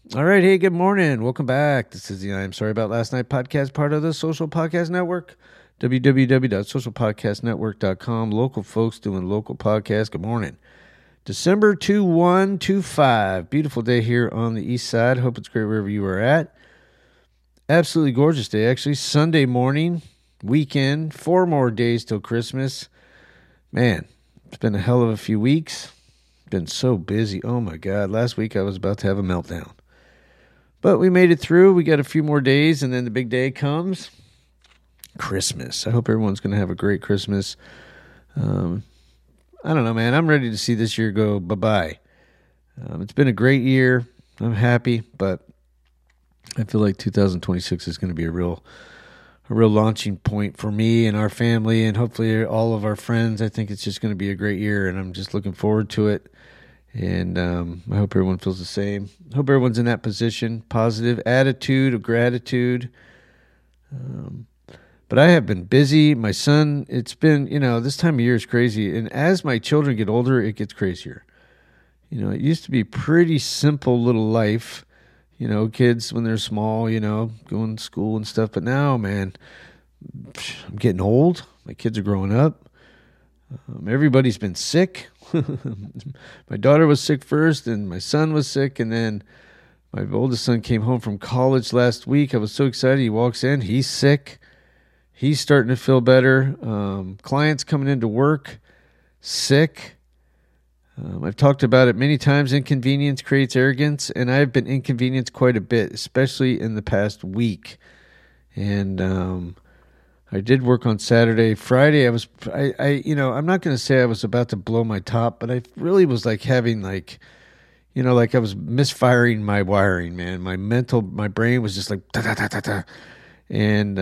All right. Hey, good morning. Welcome back. This is the I'm Sorry About Last Night podcast, part of the Social Podcast Network, www.socialpodcastnetwork.com. Local folks doing local podcasts. Good morning. December 2125. Beautiful day here on the east side. Hope it's great wherever you are at. Absolutely gorgeous day, actually. Sunday morning, weekend, 4 more days till Christmas. Man, it's been a hell of a few weeks. Been so busy. Oh my God. Last week I was about to have a meltdown. But we made it through. We got a few more days, and then the big day comes. Christmas. I hope everyone's going to have a great Christmas. I don't know, man. I'm ready to see this year go bye-bye. It's been a great year. I'm happy, but I feel like 2026 is going to be a real launching point for me and our family, and hopefully all of our friends. I think it's just going to be a great year, and I'm just looking forward to it. And I hope everyone feels the same. I hope everyone's in that position, positive attitude of gratitude. But I have been busy. My son, it's been, this time of year is crazy. And as my children get older, it gets crazier. It used to be pretty simple little life. Kids when they're small, going to school and stuff. But now, man, I'm getting old. My kids are growing up. Everybody's been sick. My daughter was sick first, and my son was sick, and then my oldest son came home from college last week. I was so excited. He walks in. He's sick. He's starting to feel better. Clients coming into work, sick. I've talked about it many times. Inconvenience creates arrogance, and I've been inconvenienced quite a bit, especially in the past week. And I did work on Saturday. Friday, I'm not going to say I was about to blow my top, but I really was like having like I was misfiring my wiring, man. My brain was just like, da, da, da, da, da. And,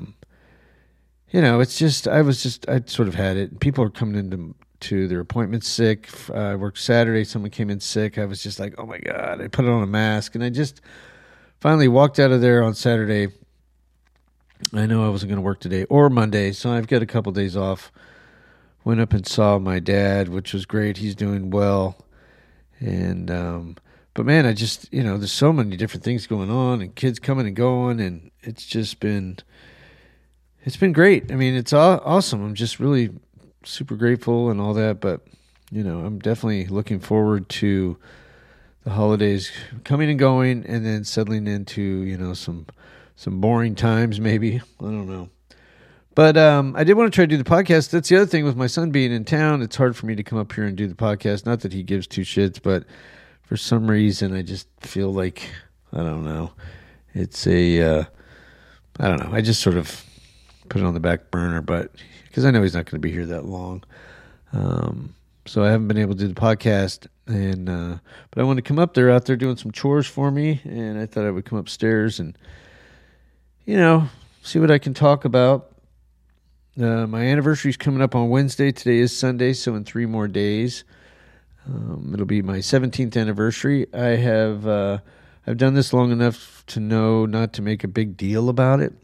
it's just, I sort of had it. People are coming into their appointments sick. I worked Saturday. Someone came in sick. I was just like, oh my God. I put on a mask, and I just finally walked out of there on Saturday. I know I wasn't going to work today or Monday, so I've got a couple days off. Went up and saw my dad, which was great. He's doing well. And, but man, I just, there's so many different things going on and kids coming and going, and it's been great. I mean, it's awesome. I'm just really super grateful and all that, but, I'm definitely looking forward to the holidays coming and going, and then settling into, some boring times, maybe. I don't know. But I did want to try to do the podcast. That's the other thing with my son being in town. It's hard for me to come up here and do the podcast. Not that he gives two shits, but for some reason, I just feel like, I don't know. It's I don't know. I just sort of put it on the back burner, but because I know he's not going to be here that long. So I haven't been able to do the podcast. And but I want to come up there, out there doing some chores for me. And I thought I would come upstairs and see what I can talk about. My anniversary is coming up on Wednesday. Today is Sunday, so in 3 more days, it'll be my 17th anniversary. I've done this long enough to know not to make a big deal about it,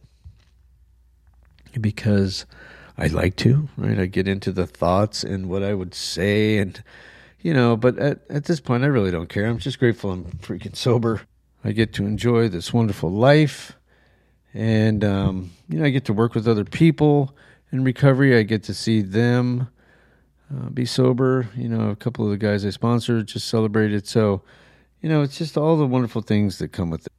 because I like to, right? I get into the thoughts and what I would say, and but at this point, I really don't care. I'm just grateful I'm freaking sober. I get to enjoy this wonderful life. And, I get to work with other people in recovery. I get to see them be sober. A couple of the guys I sponsored just celebrated. So, it's just all the wonderful things that come with it.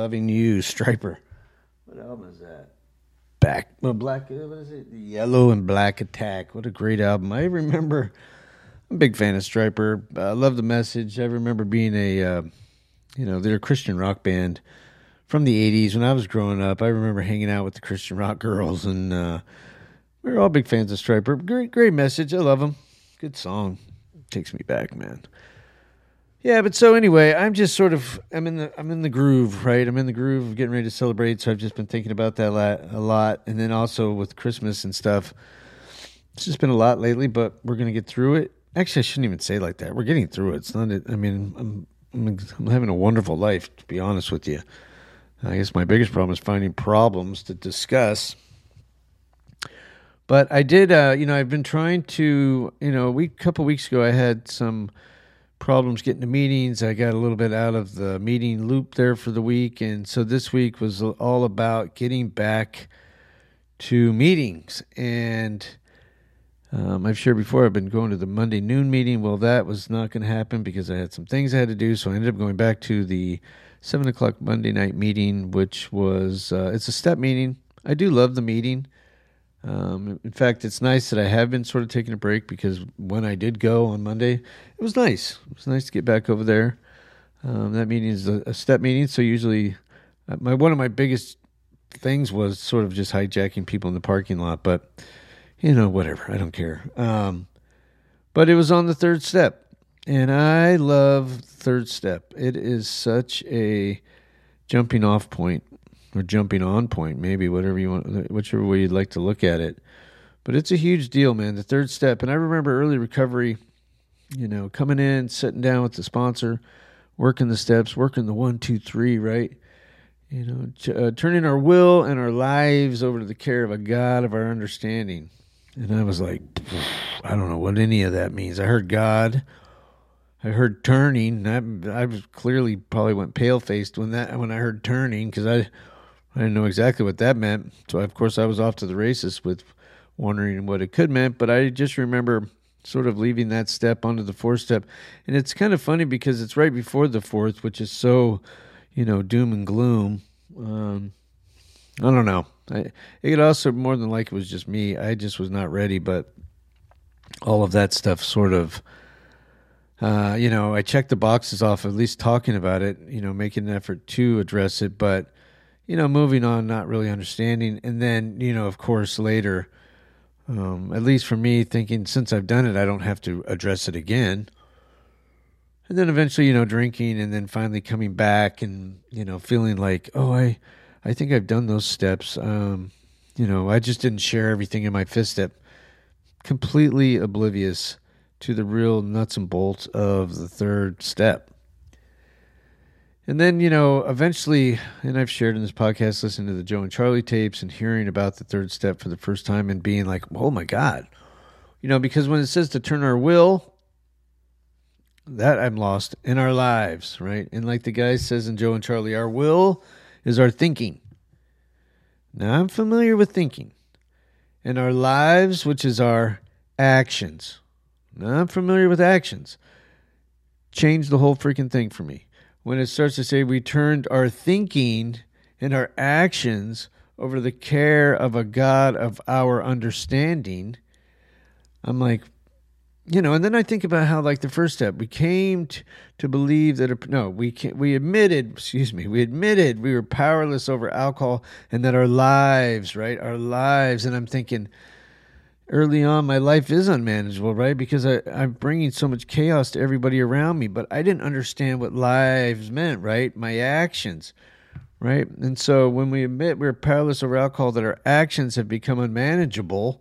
Loving You, Striper. What album is that? Black, what is it? The Yellow and Black Attack. What a great album. I remember, I'm a big fan of Striper. I love the message. I remember being they're a Christian rock band from the 80s when I was growing up. I remember hanging out with the Christian rock girls, and we were all big fans of Striper. Great message. I love them. Good song. Takes me back, man. Yeah, but so anyway, I'm just sort of I'm in the groove, right? I'm in the groove of getting ready to celebrate, so I've just been thinking about that a lot, and then also with Christmas and stuff. It's just been a lot lately, but we're gonna get through it. Actually, I shouldn't even say it like that. We're getting through it. It's not. I mean, I'm having a wonderful life, to be honest with you. I guess my biggest problem is finding problems to discuss. But I did, I've been trying to, a couple weeks ago I had some problems getting to meetings. I got a little bit out of the meeting loop there for the week. And so this week was all about getting back to meetings. And I've shared before, I've been going to the Monday noon meeting. Well, that was not going to happen because I had some things I had to do. So I ended up going back to the 7 o'clock Monday night meeting, which was, it's a step meeting. I do love the meeting. In fact, it's nice that I have been sort of taking a break because when I did go on Monday, it was nice. It was nice to get back over there. That meeting is a step meeting, so usually one of my biggest things was sort of just hijacking people in the parking lot, but, whatever. I don't care. But it was on the third step, and I love third step. It is such a jumping off point. Or jumping on point, maybe, whatever you want, whichever way you'd like to look at it. But it's a huge deal, man, the third step. And I remember early recovery, coming in, sitting down with the sponsor, working the steps, working the 1, 2, 3, right? Turning our will and our lives over to the care of a God of our understanding. And I was like, I don't know what any of that means. I heard God. I heard turning. I was clearly probably went pale-faced when I heard turning because I didn't know exactly what that meant. So, of course, I was off to the races with wondering what it could meant. But I just remember sort of leaving that step onto the fourth step. And it's kind of funny because it's right before the fourth, which is so, doom and gloom. I don't know. It could also, more than like it was just me. I just was not ready. But all of that stuff sort of, I checked the boxes off, at least talking about it, making an effort to address it. But moving on, not really understanding. And then, of course, later, at least for me, thinking since I've done it, I don't have to address it again. And then eventually, drinking and then finally coming back and, feeling like, oh, I think I've done those steps. I just didn't share everything in my fifth step. Completely oblivious to the real nuts and bolts of the third step. And then, eventually, and I've shared in this podcast, listening to the Joe and Charlie tapes and hearing about the third step for the first time and being like, oh my God. Because when it says to turn our will, that I'm lost, in our lives, right? And like the guy says in Joe and Charlie, our will is our thinking. Now, I'm familiar with thinking. And our lives, which is our actions. Now, I'm familiar with actions. Changed the whole freaking thing for me. When it starts to say we turned our thinking and our actions over to the care of a God of our understanding, I'm like, and then I think about how, like the first step, we came to believe that, we admitted we were powerless over alcohol and that our lives, and I'm thinking, early on, my life is unmanageable, right? Because I'm bringing so much chaos to everybody around me, but I didn't understand what lives meant, right? My actions, right? And so when we admit we're powerless over alcohol, that our actions have become unmanageable,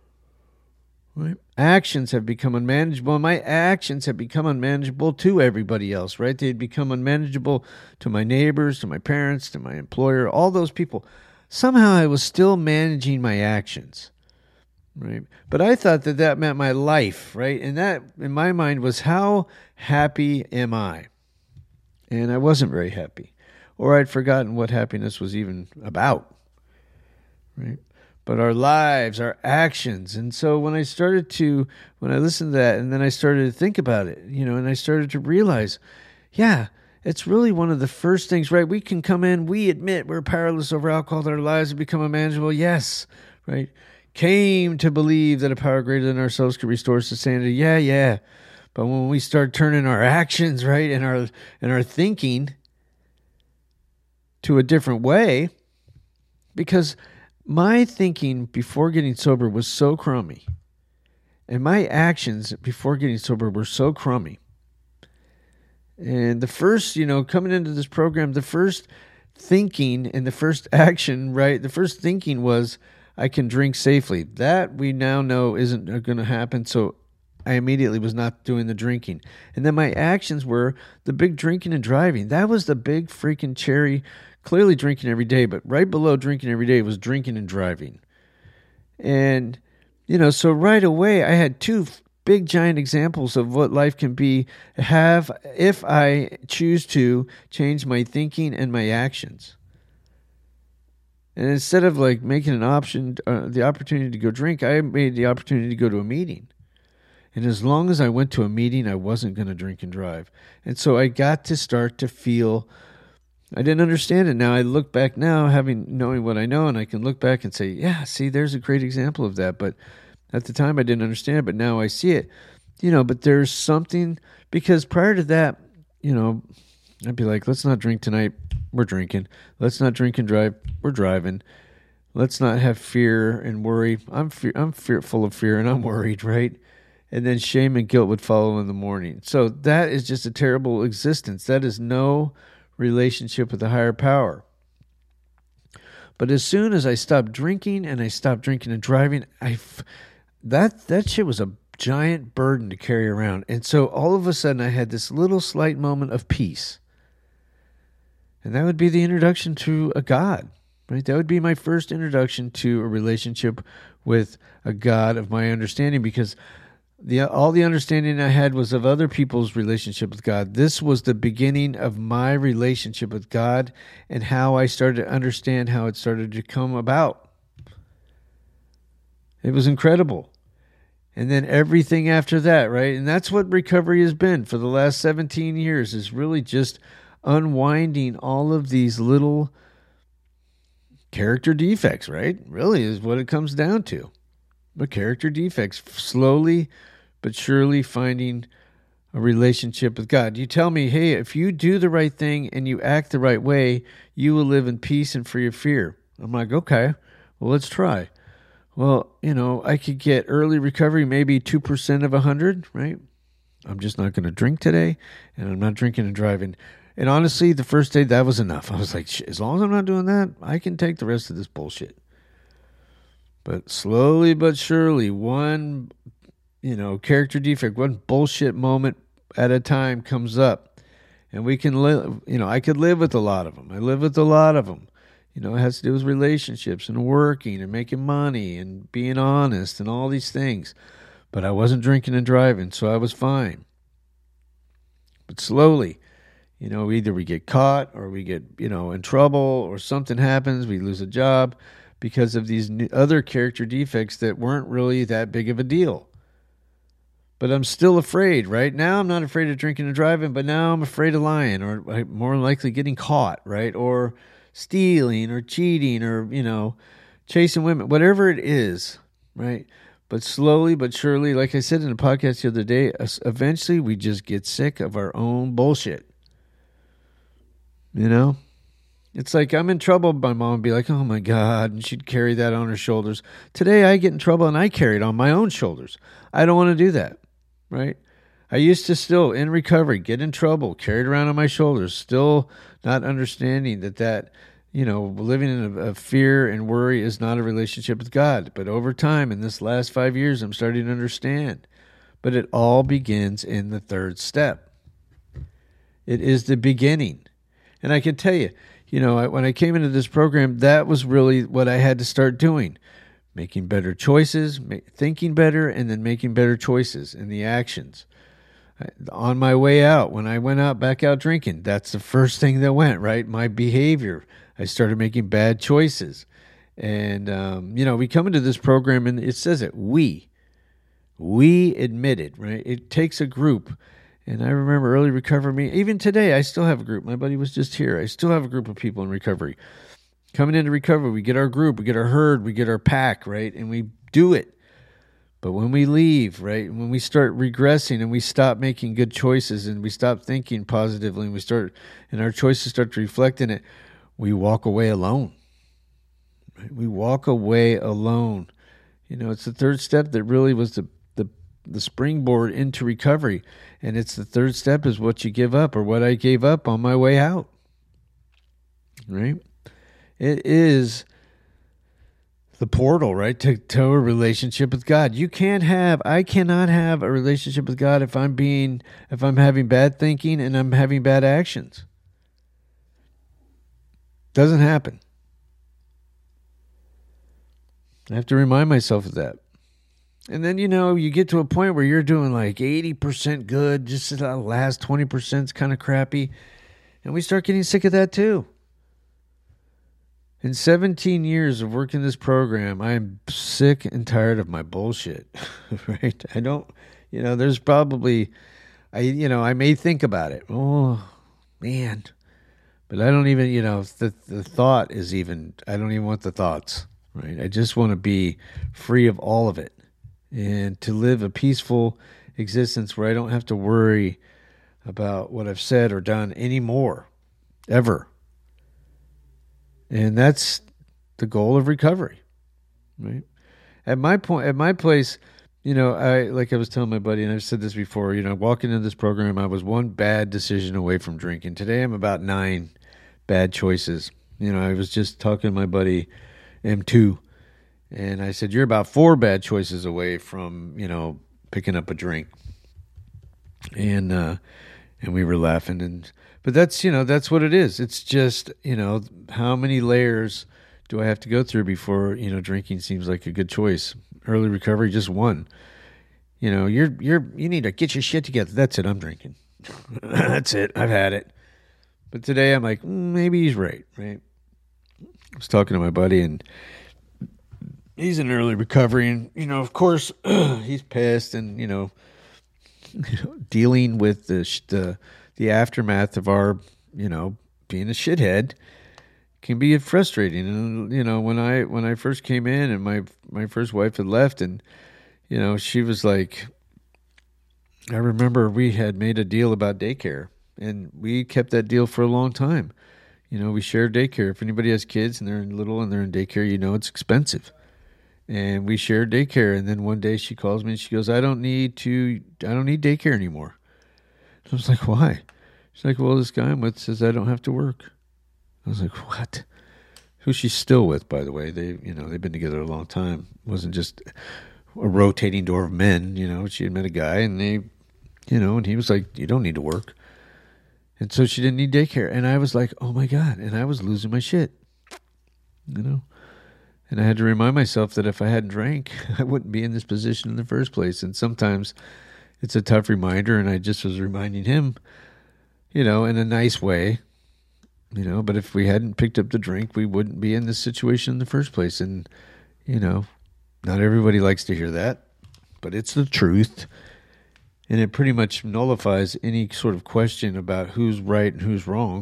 right? Actions have become unmanageable, and my actions have become unmanageable to everybody else, right? They'd become unmanageable to my neighbors, to my parents, to my employer, all those people. Somehow I was still managing my actions. Right. But I thought that meant my life, right? And that, in my mind, was how happy am I? And I wasn't very happy. Or I'd forgotten what happiness was even about, right? But our lives, our actions. And so when I listened to that, and then I started to think about it, and I started to realize, yeah, it's really one of the first things, right? We can come in, we admit we're powerless over alcohol, that our lives have become unmanageable. Yes, right? Came to believe that a power greater than ourselves could restore us to sanity. Yeah. But when we start turning our actions, right, and our thinking to a different way, because my thinking before getting sober was so crummy, and my actions before getting sober were so crummy. And the first, coming into this program, the first thinking and the first action, right? The first thinking was, I can drink safely. That we now know isn't going to happen. So I immediately was not doing the drinking. And then my actions were the big drinking and driving. That was the big freaking cherry. Clearly drinking every day, but right below drinking every day was drinking and driving. And, so right away I had two big giant examples of what life can have if I choose to change my thinking and my actions. And instead of like making an option, the opportunity to go drink, I made the opportunity to go to a meeting. And as long as I went to a meeting, I wasn't going to drink and drive. And so I got to start to feel, I didn't understand it. Now I look back now, knowing what I know, and I can look back and say, yeah, see, there's a great example of that. But at the time I didn't understand it, but now I see it. But there's something, because prior to that, I'd be like, let's not drink tonight, we're drinking. Let's not drink and drive, we're driving. Let's not have fear and worry. I'm full of fear and I'm worried, right? And then shame and guilt would follow in the morning. So that is just a terrible existence. That is no relationship with a higher power. But as soon as I stopped drinking and I stopped drinking and driving, that shit was a giant burden to carry around. And so all of a sudden I had this little slight moment of peace. And that would be the introduction to a God, right? That would be my first introduction to a relationship with a God of my understanding, because all the understanding I had was of other people's relationship with God. This was the beginning of my relationship with God and how I started to understand how it started to come about. It was incredible. And then everything after that, right? And that's what recovery has been for the last 17 years, is really just unwinding all of these little character defects, right? Really is what it comes down to. But character defects, slowly but surely finding a relationship with God. You tell me, hey, if you do the right thing and you act the right way, you will live in peace and free of fear. I'm like, okay, well, let's try. Well, I could get early recovery, maybe 2% of 100, right? I'm just not going to drink today, and I'm not drinking and driving. And honestly, the first day, that was enough. I was like, as long as I'm not doing that, I can take the rest of this bullshit. But slowly but surely, one, character defect, one bullshit moment at a time comes up. And we can live, I could live with a lot of them. I live with a lot of them. It has to do with relationships and working and making money and being honest and all these things. But I wasn't drinking and driving, so I was fine. But slowly, either we get caught or we get, in trouble, or something happens, we lose a job because of these other character defects that weren't really that big of a deal. But I'm still afraid, right? Now I'm not afraid of drinking and driving, but now I'm afraid of lying, or more likely getting caught, right? Or stealing or cheating or, chasing women, whatever it is, right? But slowly but surely, like I said in a podcast the other day, eventually we just get sick of our own bullshit. It's like I'm in trouble, my mom would be like, oh my God, and she'd carry that on her shoulders. Today I get in trouble and I carry it on my own shoulders. I don't want to do that, right? I used to still, in recovery, get in trouble, carry it around on my shoulders, still not understanding that living in a fear and worry is not a relationship with God. But over time, in this last 5 years, I'm starting to understand. But it all begins in the third step. It is the beginning. And I can tell you, when I came into this program, that was really what I had to start doing. Making better choices, thinking better, and then making better choices in the actions. On my way out, when I went back out drinking, that's the first thing that went, right? My behavior. I started making bad choices. And, we come into this program and it says it, we admit it, right? It takes a group. And I remember early recovery, even today, I still have a group. My buddy was just here. I still have a group of people in recovery. Coming into recovery, we get our group, we get our herd, we get our pack, right? And we do it. But when we leave, right, when we start regressing and we stop making good choices and we stop thinking positively and our choices start to reflect in it, we walk away alone. Right? We walk away alone. It's the third step that really was the springboard into recovery. And it's the third step is what you give up or what I gave up on my way out. Right? It is the portal, right, to a relationship with God. I cannot have a relationship with God if I'm having bad thinking and I'm having bad actions. Doesn't happen. I have to remind myself of that. And then, you get to a point where you're doing like 80% good, just the last 20% is kind of crappy. And we start getting sick of that too. In 17 years of working this program, I am sick and tired of my bullshit, right? I don't, there's probably, I may think about it. Oh, man. But I don't even, the thought is even, I don't even want the thoughts, right? I just want to be free of all of it and to live a peaceful existence where I don't have to worry about what I've said or done anymore, ever. And that's the goal of recovery, right? At my place, like I was telling my buddy, and I've said this before, walking into this program, I was one bad decision away from drinking. Today, I'm about 9 bad choices. I was just talking to my buddy, M2, and I said, you're about 4 bad choices away from, picking up a drink. And we were laughing, but that's what it is. It's just, how many layers do I have to go through before, drinking seems like a good choice? Early recovery, just one. You need to get your shit together. That's it. I'm drinking. That's it. I've had it. But today I'm like, maybe he's right? I was talking to my buddy and he's in early recovery and, of course he's pissed and, dealing with the aftermath of our, being a shithead can be frustrating. And, when I first came in and my first wife had left and, she was like, I remember we had made a deal about daycare and we kept that deal for a long time. We share daycare. If anybody has kids and they're little and they're in daycare, it's expensive. And we shared daycare. And then one day she calls me and she goes, I don't need daycare anymore. I was like, why? She's like, well, this guy I'm with says I don't have to work. I was like, what? Who she's still with, by the way. They've been together a long time. It wasn't just a rotating door of men. She had met a guy and and he was like, you don't need to work. And so she didn't need daycare. And I was like, oh my God. And I was losing my shit, And I had to remind myself that if I hadn't drank, I wouldn't be in this position in the first place. And sometimes it's a tough reminder. And I just was reminding him, in a nice way, but if we hadn't picked up the drink, we wouldn't be in this situation in the first place. And, not everybody likes to hear that, but it's the truth. And it pretty much nullifies any sort of question about who's right and who's wrong.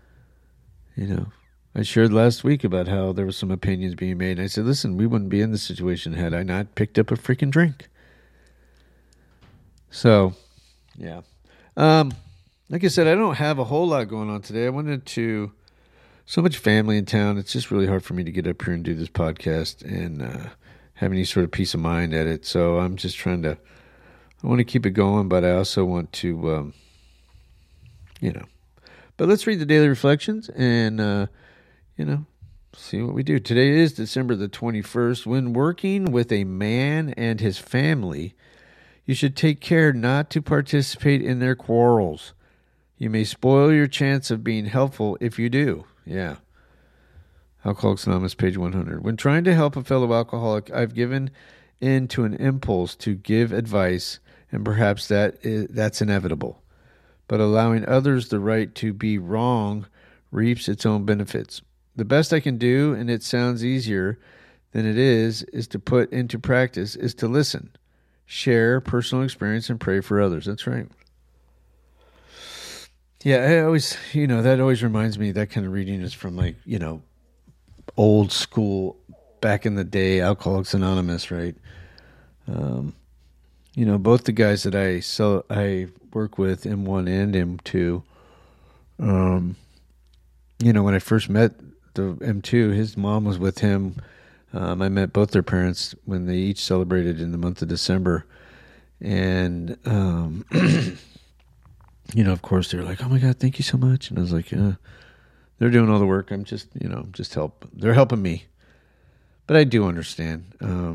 I shared last week about how there were some opinions being made. And I said, listen, we wouldn't be in this situation had I not picked up a freaking drink. So, yeah. Like I said, I don't have a whole lot going on today. I wanted to, so much family in town. It's just really hard for me to get up here and do this podcast and have any sort of peace of mind at it. So I'm just trying to, I want to keep it going, but I also want to, but let's read the daily reflections and, see what we do. Today is December the 21st. When working with a man and his family, you should take care not to participate in their quarrels. You may spoil your chance of being helpful if you do. Yeah. Alcoholics Anonymous, page 100. When trying to help a fellow alcoholic, I've given in to an impulse to give advice, and perhaps that's inevitable. But allowing others the right to be wrong reaps its own benefits. The best I can do, and it sounds easier than it is to put into practice, is to listen, share personal experience, and pray for others. That's right. Yeah, I always, that always reminds me, that kind of reading is from like, old school, back in the day, Alcoholics Anonymous, right? Um, both the guys that I work with, M1 and M2, um, when I first met the M2, his mom was with him. I met both their parents when they each celebrated in the month of December. And, of course, they're like, "Oh my God, thank you so much." And I was like, they're doing all the work. I'm just, they're helping me. But I do understand.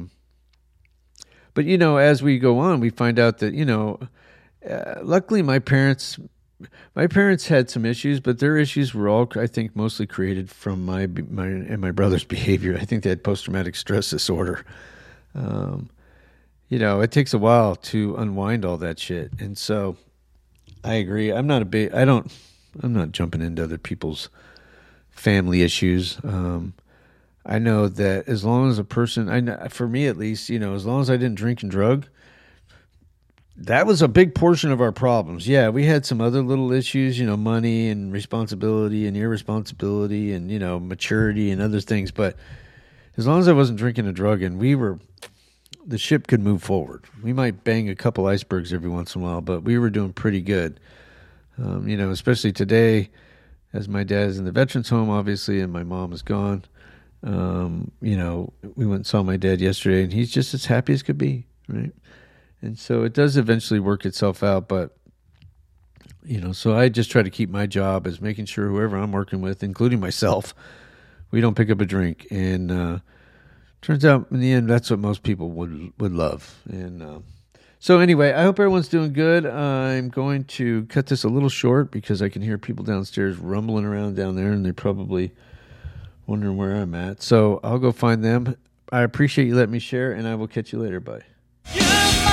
But, as we go on, we find out that, luckily my parents had some issues, but their issues were all, I think, mostly created from my and my brother's behavior. I think they had post-traumatic stress disorder. Um, it takes a while to unwind all that shit. And so I agree. I'm not jumping into other people's family issues. I know that as long as a person, for me at least, as long as I didn't drink and drug, that was a big portion of our problems. Yeah, we had some other little issues, money and responsibility and irresponsibility and, maturity and other things. But as long as I wasn't drinking and drugging, the ship could move forward. We might bang a couple icebergs every once in a while, but we were doing pretty good. Especially today, as my dad is in the veterans home, obviously, and my mom is gone. We went and saw my dad yesterday, and he's just as happy as could be, right? And so it does eventually work itself out, but, so I just try to keep my job as making sure whoever I'm working with, including myself, we don't pick up a drink. And turns out in the end, that's what most people would love. And so anyway, I hope everyone's doing good. I'm going to cut this a little short because I can hear people downstairs rumbling around down there, and they're probably wondering where I'm at. So I'll go find them. I appreciate you letting me share, and I will catch you later. Bye.